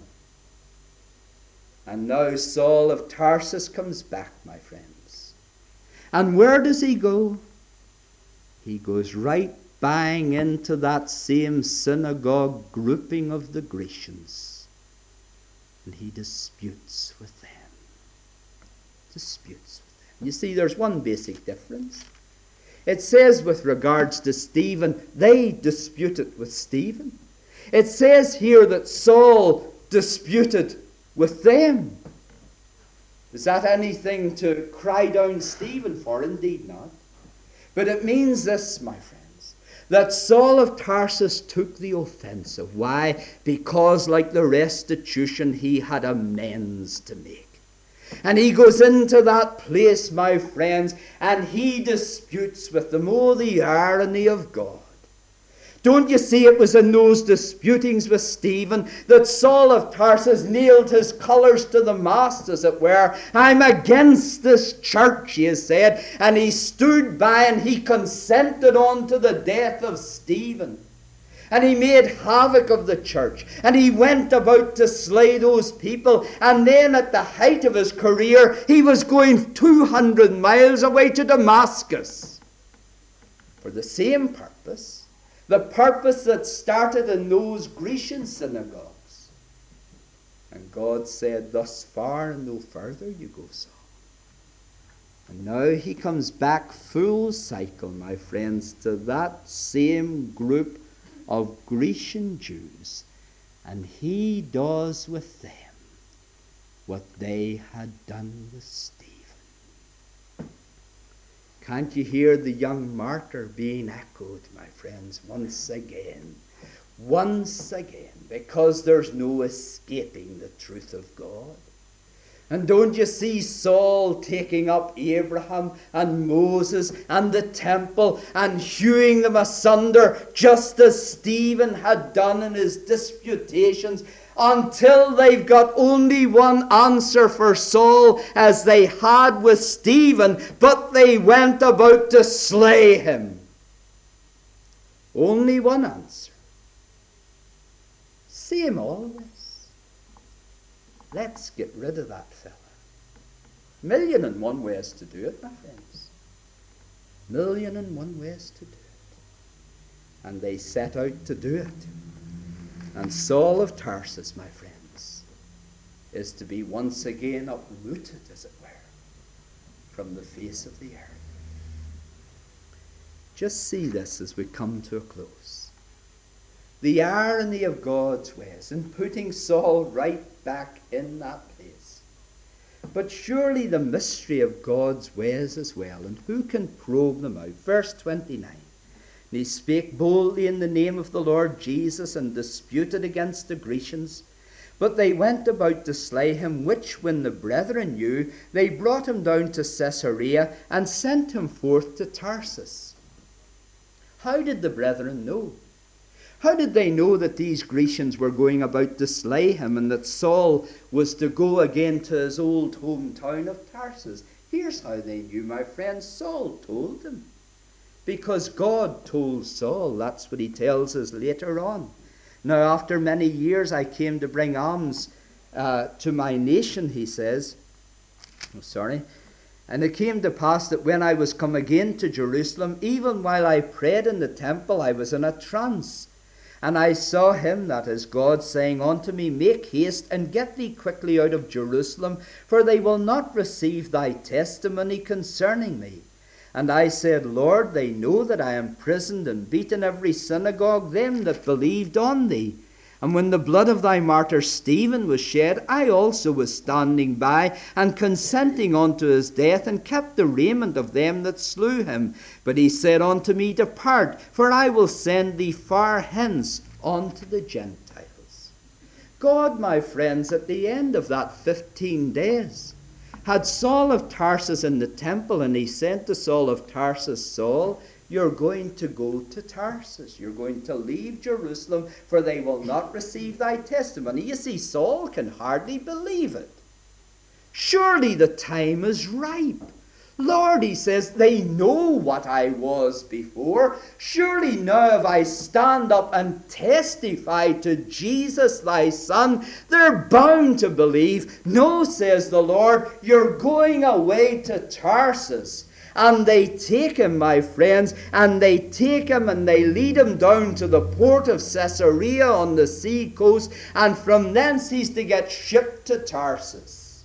And now Saul of Tarsus comes back, my friends. And where does he go? He goes right bang into that same synagogue grouping of the Grecians. And he disputes with them. Disputes with them. You see, there's one basic difference. It says with regards to Stephen, they disputed with Stephen. It says here that Saul disputed with them. Is that anything to cry down Stephen for? Indeed not. But it means this, my friends, that Saul of Tarsus took the offensive. Why? Because like the restitution, he had amends to make. And he goes into that place, my friends, and he disputes with them. Oh, the irony of God. Don't you see, it was in those disputings with Stephen that Saul of Tarsus nailed his colours to the mast, as it were. I'm against this church, he has said. And he stood by and he consented on to the death of Stephen. And he made havoc of the church. And he went about to slay those people. And then at the height of his career, he was going two hundred miles away to Damascus for the same purpose. The purpose that started in those Grecian synagogues. And God said, thus far and no further you go, Saul. And now he comes back full cycle, my friends, to that same group of Grecian Jews. And he does with them what they had done with Stephen. Can't you hear the young martyr being echoed, my friends, once again? Once again, because there's no escaping the truth of God. And don't you see Saul taking up Abraham and Moses and the temple and hewing them asunder, just as Stephen had done in his disputations, until they've got only one answer for Saul, as they had with Stephen, but they went about to slay him. Only one answer. Same always. Let's get rid of that fella. Million and one ways to do it, my friends. Million and one ways to do it. And they set out to do it. And Saul of Tarsus, my friends, is to be once again uprooted, as it were, from the face of the earth. Just see this as we come to a close. The irony of God's ways in putting Saul right back in that place. But surely the mystery of God's ways as well, and who can probe them out? Verse twenty-nine. And he spake boldly in the name of the Lord Jesus, and disputed against the Grecians. But they went about to slay him, which when the brethren knew, they brought him down to Caesarea, and sent him forth to Tarsus. How did the brethren know? How did they know that these Grecians were going about to slay him, and that Saul was to go again to his old hometown of Tarsus? Here's how they knew, my friends. Saul told them. Because God told Saul. That's what he tells us later on. Now, after many years, I came to bring alms uh, to my nation, he says. Oh, sorry. And it came to pass that when I was come again to Jerusalem, even while I prayed in the temple, I was in a trance. And I saw him, that is God, saying unto me, Make haste, and get thee quickly out of Jerusalem, for they will not receive thy testimony concerning me. And I said, Lord, they know that I am prisoned and beaten every synagogue, them that believed on thee. And when the blood of thy martyr Stephen was shed, I also was standing by, and consenting unto his death, and kept the raiment of them that slew him. But he said unto me, Depart, for I will send thee far hence unto the Gentiles. God, my friends, at the end of that fifteen days, had Saul of Tarsus in the temple, and he said to Saul of Tarsus, Saul, you're going to go to Tarsus. You're going to leave Jerusalem, for they will not receive thy testimony. You see, Saul can hardly believe it. Surely the time is ripe. Lord, he says, they know what I was before. Surely now if I stand up and testify to Jesus thy Son, they're bound to believe. No, says the Lord, you're going away to Tarsus. And they take him, my friends, and they take him and they lead him down to the port of Caesarea on the sea coast, and from thence he's to get shipped to Tarsus.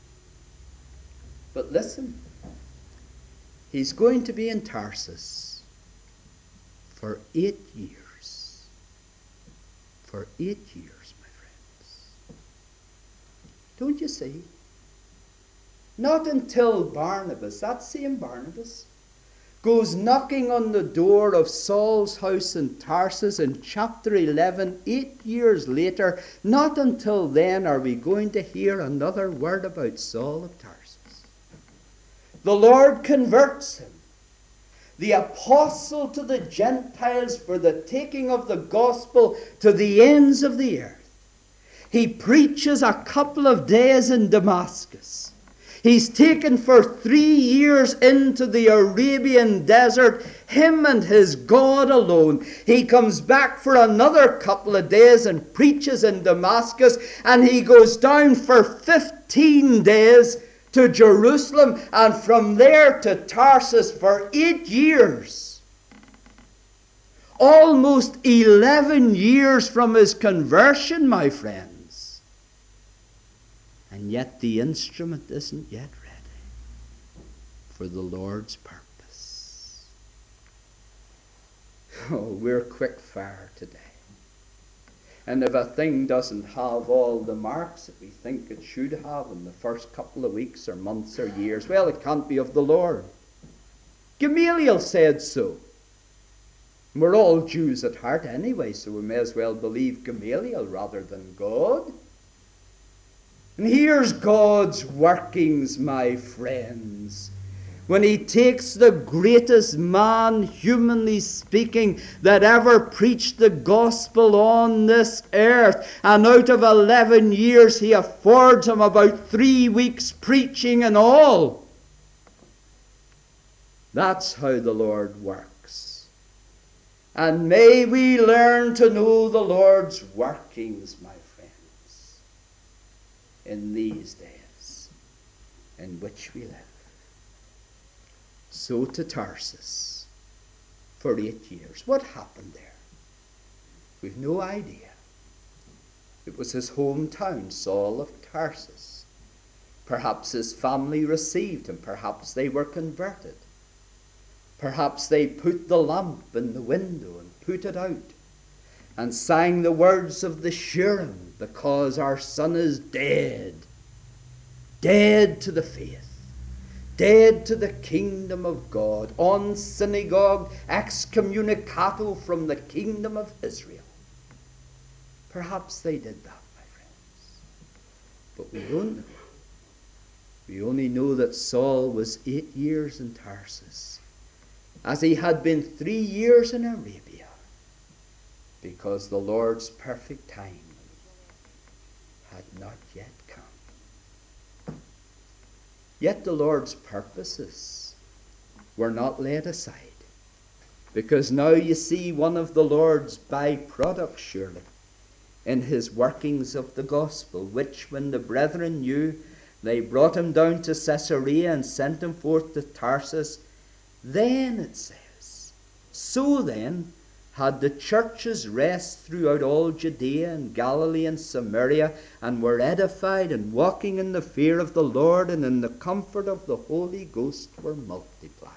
But listen, he's going to be in Tarsus for eight years. For eight years, my friends. Don't you see? Not until Barnabas, that same Barnabas, goes knocking on the door of Saul's house in Tarsus in chapter eleven, eight years later, not until then are we going to hear another word about Saul of Tarsus. The Lord converts him, the apostle to the Gentiles for the taking of the gospel to the ends of the earth. He preaches a couple of days in Damascus. He's taken for three years into the Arabian desert, him and his God alone. He comes back for another couple of days and preaches in Damascus, and he goes down for fifteen days to Jerusalem, and from there to Tarsus for eight years. Almost eleven years from his conversion, my friends. And yet the instrument isn't yet ready for the Lord's purpose. Oh, we're quick fire today. And if a thing doesn't have all the marks that we think it should have in the first couple of weeks or months or years, well, it can't be of the Lord. Gamaliel said so. We're all Jews at heart anyway, so we may as well believe Gamaliel rather than God. And here's God's workings, my friends, when he takes the greatest man, humanly speaking, that ever preached the gospel on this earth, and out of eleven years he affords him about three weeks preaching and all. That's how the Lord works. And may we learn to know the Lord's workings, my friends, in these days in which we live. So to Tarsus for eight years. What happened there? We've no idea. It was his hometown, Saul of Tarsus. Perhaps his family received him. Perhaps they were converted. Perhaps they put the lamp in the window and put it out and sang the words of the Shurim, because our son is dead. Dead to the faith. Dead to the kingdom of God. On synagogue, excommunicato from the kingdom of Israel. Perhaps they did that, my friends. But we don't know. We only know that Saul was eight years in Tarsus, as he had been three years in Arabia, because the Lord's perfect time had not yet come. Yet the Lord's purposes were not laid aside, because now you see one of the Lord's byproducts, surely, in his workings of the gospel, which when the brethren knew, they brought him down to Caesarea and sent him forth to Tarsus. Then it says, so then had the churches rest throughout all Judea and Galilee and Samaria, and were edified, and walking in the fear of the Lord and in the comfort of the Holy Ghost were multiplied.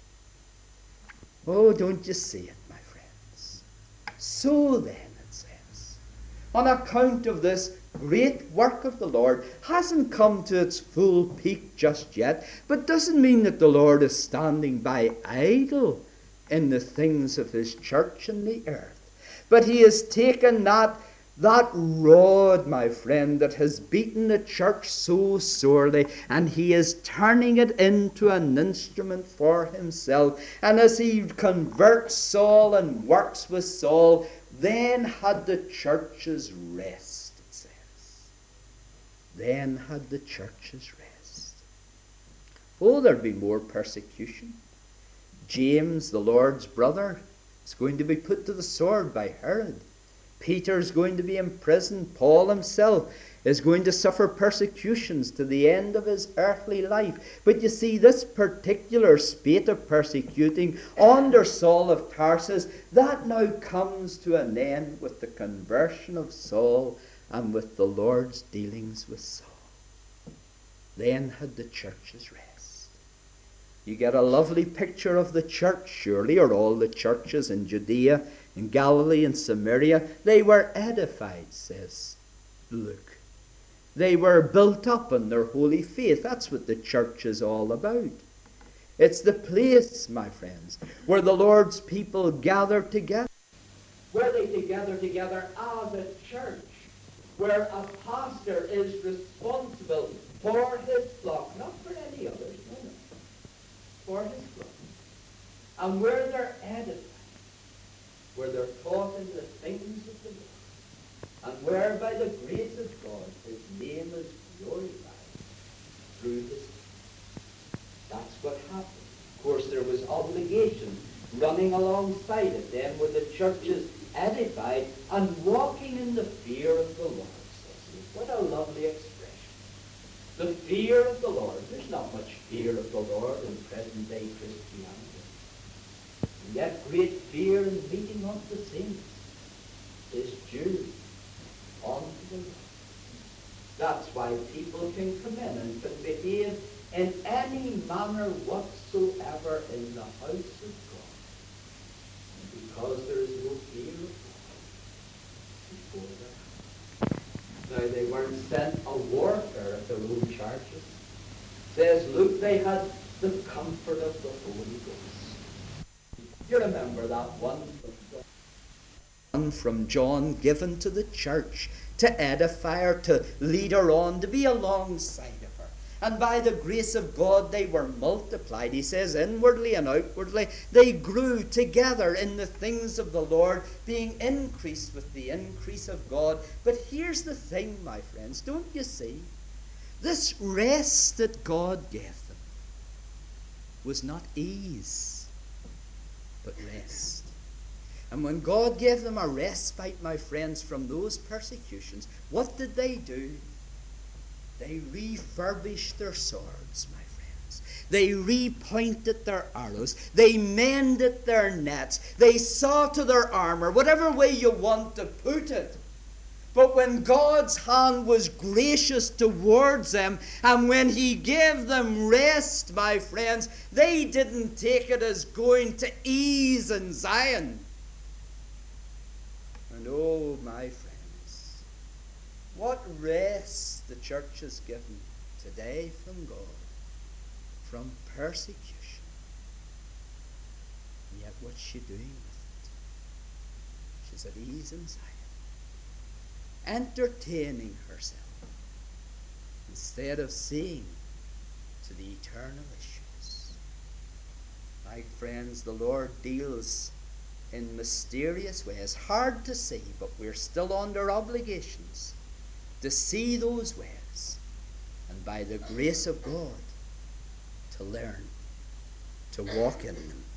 Oh, don't you see it, my friends? So then, it says, on account of this great work of the Lord, hasn't come to its full peak just yet, but doesn't mean that the Lord is standing by idle in the things of his church in the earth. But he has taken that That rod, my friend, that has beaten the church so sorely, and he is turning it into an instrument for himself. And as he converts Saul and works with Saul, then had the churches rest, it says. Then had the churches rest. Oh, there'd be more persecution. James, the Lord's brother, is going to be put to the sword by Herod. Peter's going to be imprisoned. Paul himself is going to suffer persecutions to the end of his earthly life. But you see, this particular spate of persecuting under Saul of Tarsus, that now comes to an end with the conversion of Saul and with the Lord's dealings with Saul. Then had the churches rest. You get a lovely picture of the church, surely, or all the churches in Judea, in Galilee and Samaria. They were edified, says Luke. They were built up in their holy faith. That's what the church is all about. It's the place, my friends, where the Lord's people gather together. Where they gather together as a church. Where a pastor is responsible for his flock, not for any others, no, no. For his flock. And where they're edified. Where they're taught in the things of the Lord, and where by the grace of God his name is glorified through his name. That's what happened. Of course, there was obligation running alongside it then with the churches edified and walking in the fear of the Lord, says he. What a lovely expression. The fear of the Lord. There's not much fear of the Lord in present-day Christianity. And yet great fear in meeting of the saints is due unto the Lord. That's why people can come in and can behave in any manner whatsoever in the house of God. And because there is no fear of God before their house. Now they weren't sent a warfare at their own churches. Says Luke, they had the comfort of the Holy Ghost. You remember that one from, from John, given to the church to edify her, to lead her on, to be alongside of her. And by the grace of God they were multiplied. He says inwardly and outwardly they grew together in the things of the Lord, being increased with the increase of God. But here's the thing, my friends, don't you see? This rest that God gave them was not ease, but rest. And when God gave them a respite, my friends, from those persecutions, what did they do? They refurbished their swords, my friends. They repointed their arrows. They mended their nets. They saw to their armor, whatever way you want to put it. But when God's hand was gracious towards them, and when he gave them rest, my friends, they didn't take it as going to ease in Zion. And oh, my friends, what rest the church has given today from God, from persecution. And yet what's she doing with it? She's at ease in Zion, entertaining herself instead of seeing to the eternal issues. My friends, the Lord deals in mysterious ways, hard to see, but we're still under obligations to see those ways, and by the grace of God to learn to walk in them.